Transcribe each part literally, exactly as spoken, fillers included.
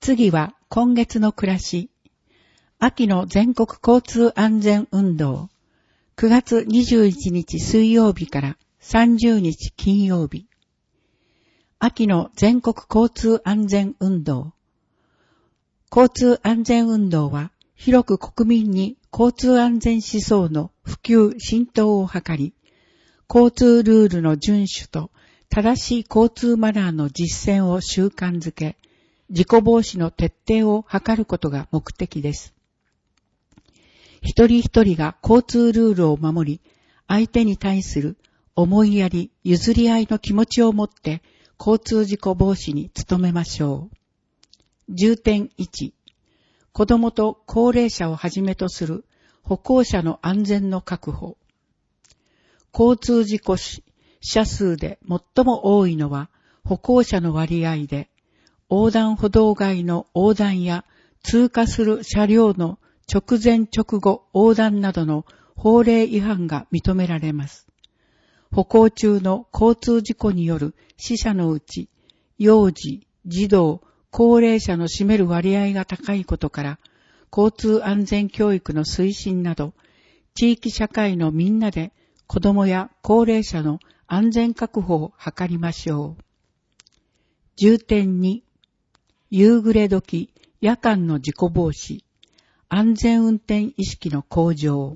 次は今月の暮らし。秋の全国交通安全運動。くがつにじゅういちにち水曜日からさんじゅうにち金曜日。秋の全国交通安全運動。交通安全運動は広く国民に交通安全思想の普及浸透を図り、交通ルールの遵守と正しい交通マナーの実践を習慣づけ、事故防止の徹底を図ることが目的です。一人一人が交通ルールを守り、相手に対する思いやり、譲り合いの気持ちを持って交通事故防止に努めましょう。重点いち、子どもと高齢者をはじめとする歩行者の安全の確保。交通事故死者数で最も多いのは歩行者の割合で、横断歩道外の横断や通過する車両の直前直後横断などの法令違反が認められます。歩行中の交通事故による死者のうち、幼児、児童、高齢者の占める割合が高いことから、交通安全教育の推進など、地域社会のみんなで子どもや高齢者の安全確保を図りましょう。重点に、夕暮れ時、夜間の事故防止、安全運転意識の向上。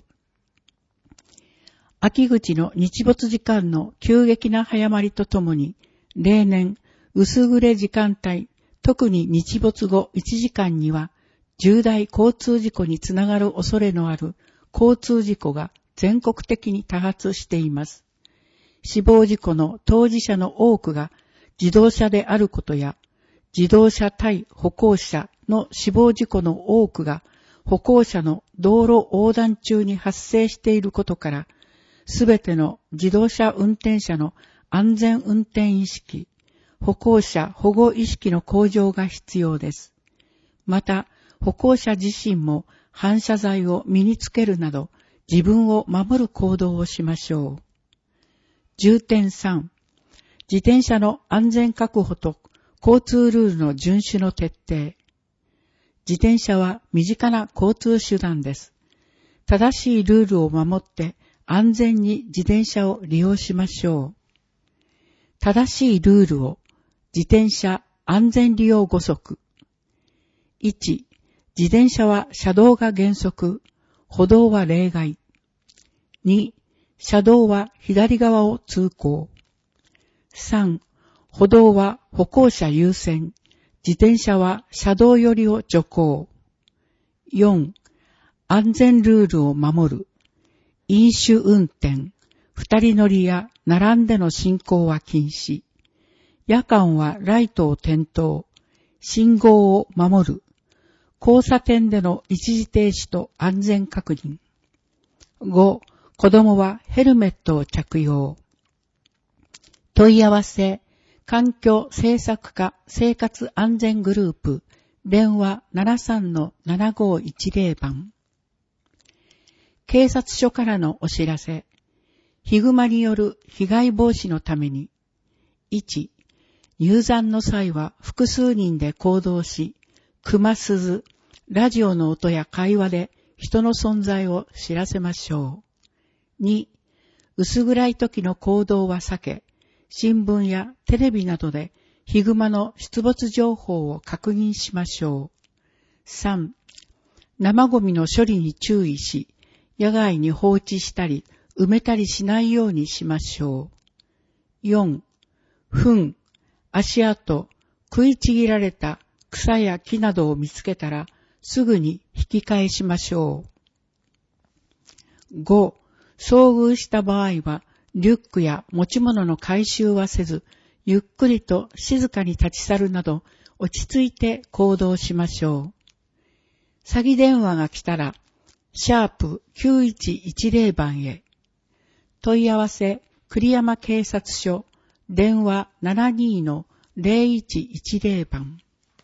秋口の日没時間の急激な早まりとともに、例年、薄暮れ時間帯、特に日没後いちじかんには、重大交通事故につながる恐れのある交通事故が全国的に多発しています。死亡事故の当事者の多くが自動車であることや、自動車対歩行者の死亡事故の多くが歩行者の道路横断中に発生していることから、すべての自動車運転者の安全運転意識、歩行者保護意識の向上が必要です。また、歩行者自身も反射材を身につけるなど、自分を守る行動をしましょう。重点さん、自転車の安全確保と交通ルールの遵守の徹底。自転車は身近な交通手段です。正しいルールを守って安全に自転車を利用しましょう。正しいルールを自転車安全利用ごそく。いち、自転車は車道が原則、歩道は例外。に、車道は左側を通行。さん、歩道は歩行者優先。自転車は車道寄りを徐行。よん、安全ルールを守る。飲酒運転、二人乗りや並んでの進行は禁止。夜間はライトを点灯。信号を守る。交差点での一時停止と安全確認。ご、子供はヘルメットを着用。問い合わせ、環境政策課生活安全グループ、電話 ななさんのななごいちぜろ 番。警察署からのお知らせ。ヒグマによる被害防止のために、いち、入山の際は複数人で行動し、熊鈴、ラジオの音や会話で人の存在を知らせましょう。に、薄暗い時の行動は避け、新聞やテレビなどでヒグマの出没情報を確認しましょう。さん、生ゴミの処理に注意し、野外に放置したり埋めたりしないようにしましょう。よん、糞、足跡、食いちぎられた草や木などを見つけたらすぐに引き返しましょう。ご、遭遇した場合はリュックや持ち物の回収はせず、ゆっくりと静かに立ち去るなど落ち着いて行動しましょう。詐欺電話が来たら、シャープきゅういちいちぜろ番へ。問い合わせ、栗山警察署、電話 ななにのぜろいちいちぜろ 番。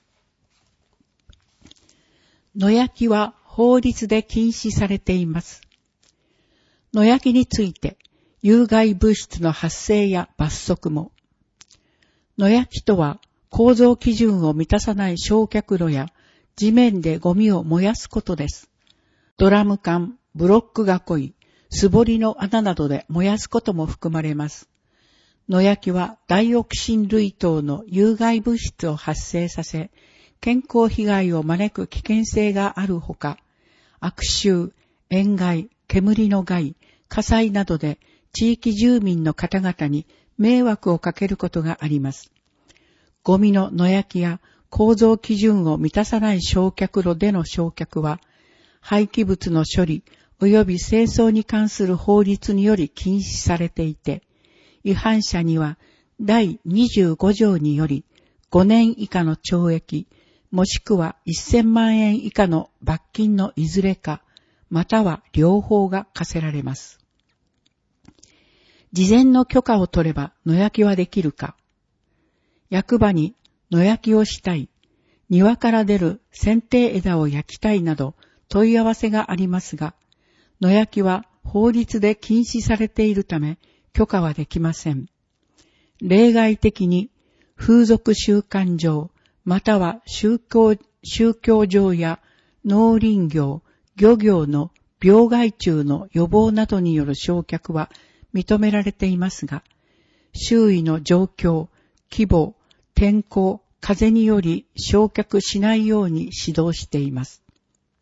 野焼きは法律で禁止されています。野焼きについて、有害物質の発生や罰則も。野焼きとは構造基準を満たさない焼却炉や地面でゴミを燃やすことです。ドラム缶、ブロック囲い、すぼりの穴などで燃やすことも含まれます。野焼きはダイオキシン類等の有害物質を発生させ、健康被害を招く危険性があるほか、悪臭、塩害、煙の害、火災などで地域住民の方々に迷惑をかけることがあります。ゴミの野焼きや構造基準を満たさない焼却炉での焼却は、廃棄物の処理及び清掃に関する法律により禁止されていて、違反者にはだいにじゅうご条によりごねん以下の懲役、もしくはせんまんえん以下の罰金のいずれか、または両方が課せられます。事前の許可を取れば野焼きはできるか。役場に野焼きをしたい、庭から出る剪定枝を焼きたいなど問い合わせがありますが、野焼きは法律で禁止されているため許可はできません。例外的に風俗習慣上、または宗教、宗教上や農林業、漁業の病害虫の予防などによる焼却は認められていますが、周囲の状況、規模、天候、風により焼却しないように指導しています。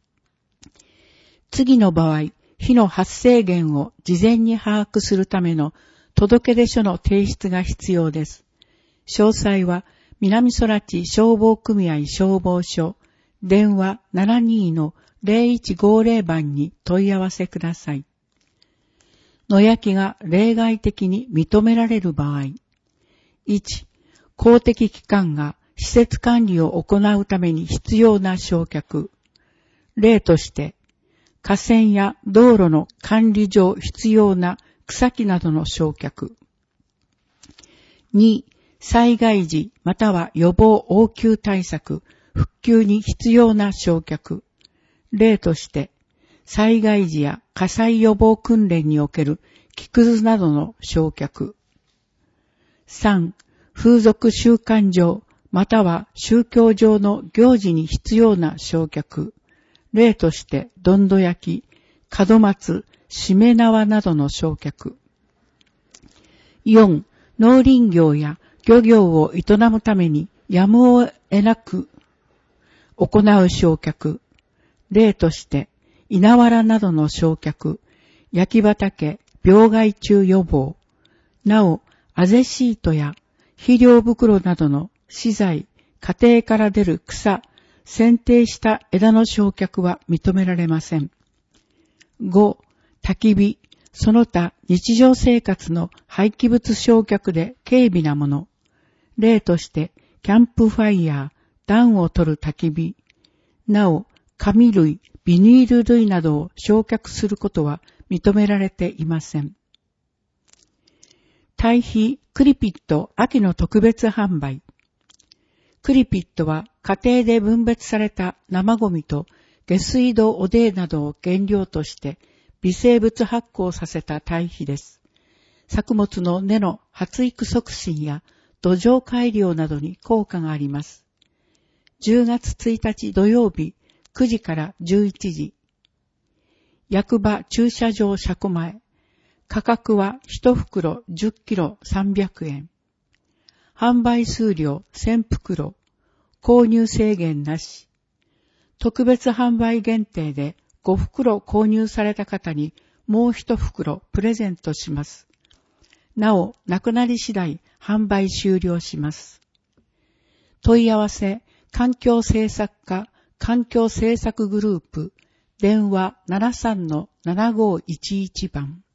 次の場合、火の発生源を事前に把握するための届出書の提出が必要です。詳細は南空地消防組合消防署電話 ななにーのぜろいちごぜろ 番に問い合わせください。野焼きが例外的に認められる場合、いち、公的機関が施設管理を行うために必要な焼却。例として、河川や道路の管理上必要な草木などの焼却。に、災害時または予防応急対策、復旧に必要な焼却。例として、災害時や火災予防訓練における木くずなどの焼却。さん、風俗習慣上または宗教上の行事に必要な焼却。例として、どんど焼き、門松、しめ縄などの焼却。よん、農林業や漁業を営むためにやむを得なく行う焼却。例として、稲わらなどの焼却、焼き畑、病害虫予防。なお、あぜシートや肥料袋などの資材、家庭から出る草、剪定した枝の焼却は認められません。ご、焚き火、その他日常生活の廃棄物焼却で軽微なもの。例として、キャンプファイヤー、暖を取る焚き火。なお、紙類、ビニール類などを焼却することは認められていません。堆肥クリピット秋の特別販売。クリピットは家庭で分別された生ゴミと下水道汚泥などを原料として微生物発酵させた堆肥です。作物の根の発育促進や土壌改良などに効果があります。じゅうがつついたち土曜日くじからじゅういちじ。役場駐車場車庫前。価格はいちふくろじゅっキロさんびゃくえん。販売数量せんふくろ。購入制限なし。特別販売限定でごふくろ購入された方にもういちふくろプレゼントします。なお、なくなり次第販売終了します。問い合わせ、環境政策課、環境政策グループ、電話 ななさんのななごいちいち 番。